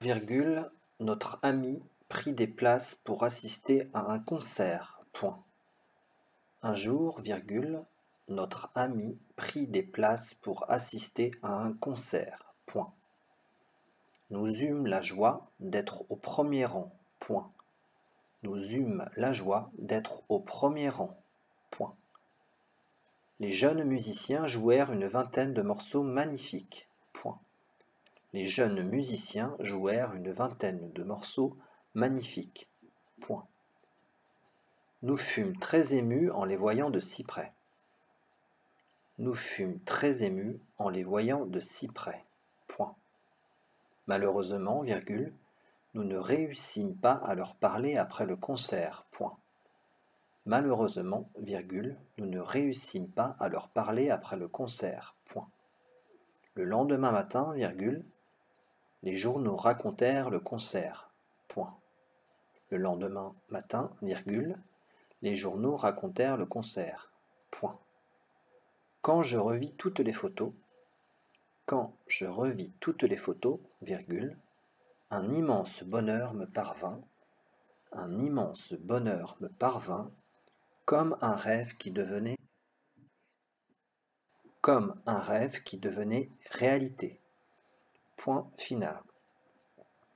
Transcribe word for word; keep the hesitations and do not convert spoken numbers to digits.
Virgule, notre ami prit des places pour assister à un concert. Point. Un jour, virgule, notre ami prit des places pour assister à un concert. Point. Nous eûmes la joie d'être au premier rang. Point. Nous eûmes la joie d'être au premier rang. Point. Les jeunes musiciens jouèrent une vingtaine de morceaux magnifiques. Point. Les jeunes musiciens jouèrent une vingtaine de morceaux magnifiques. Point. Nous fûmes très émus en les voyant de si près. Nous fûmes très émus en les voyant de si près. Point. Malheureusement, virgule, nous ne réussîmes pas à leur parler après le concert. Point. Malheureusement, virgule, nous ne réussîmes pas à leur parler après le concert. Point. Le lendemain matin, virgule, les journaux racontèrent le concert. Point. Le lendemain matin, virgule, les journaux racontèrent le concert. Point. Quand je revis toutes les photos, quand je revis toutes les photos, virgule, un immense bonheur me parvint, un immense bonheur me parvint, comme un rêve qui devenait, comme un rêve qui devenait réalité. Point final.